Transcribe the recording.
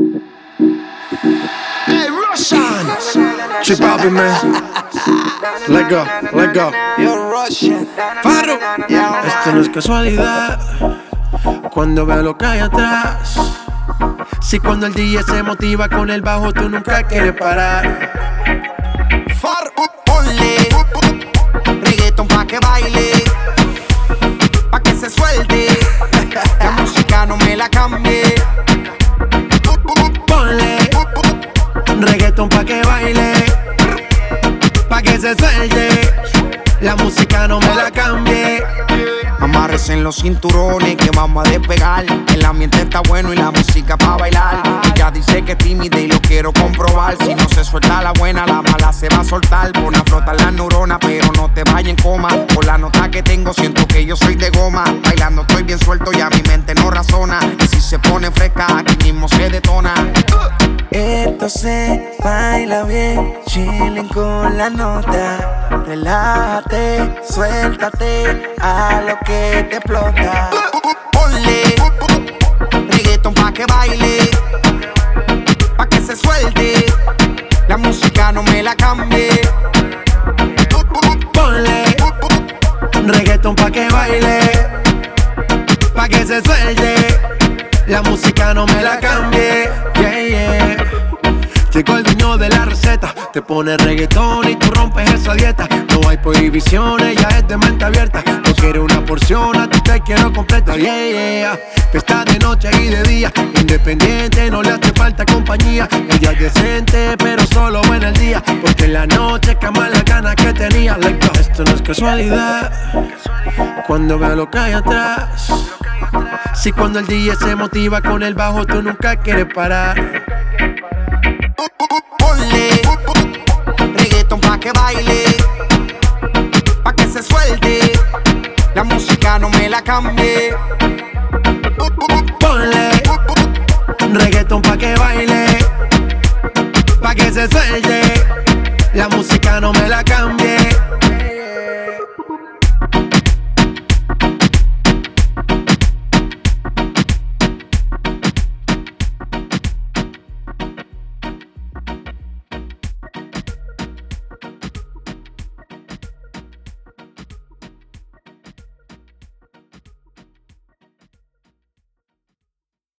Hey, Russian! Chip Bobby, man. Let go, let go. You're Russian. Farro. Esto no es casualidad. Cuando veo lo que hay atrás. Si cuando el DJ se motiva con el bajo, tú nunca quieres parar. Farro, ponle reggaeton pa' que baile, pa' que se suelte. La música no me la cambie. Ponle reggaeton pa' que baile, pa' que se suelte. La música no me la cambie. Amárrese en los cinturones que vamos a despegar. El ambiente está bueno y la música pa' bailar. Ella dice que es tímida y lo quiero comprobar. Si no se suelta la buena, la mala se va a soltar. Pon a flotar las neuronas, pero no te vayas en coma. Por la nota que tengo siento que yo soy de goma. Bailando estoy bien suelto y a mi mente no razona. Y si se pone fresca, aquí mismo se detona. Esto se baila bien, chilling con la nota. Relájate, suéltate a lo que te explota. Ponle reggaeton pa' que baile, pa' que se suelte. La música no me la cambie. Ponle reggaeton pa' que baile, pa' que se suelte. La música no me la cambie. Yeah, yeah. Llegó el dueño de la receta. Te pone reggaetón y tú rompes esa dieta. No hay prohibiciones, ya es de mente abierta. No quiero una porción, a ti te quiero completa. Yeah, yeah. Fiesta de noche y de día. Independiente, no le hace falta compañía. Ella es decente, pero solo en el día. Porque en la noche cama las ganas que tenía. Like, no, esto no es casualidad. Cuando veo lo que hay atrás. Si cuando el DJ se motiva con el bajo, tú nunca quieres parar. Ponle reggaeton pa' que baile, pa' que se suelte. La música no me la cambie. Ponle reggaeton pa' que baile, pa' que se suelte. La música no me la cambie.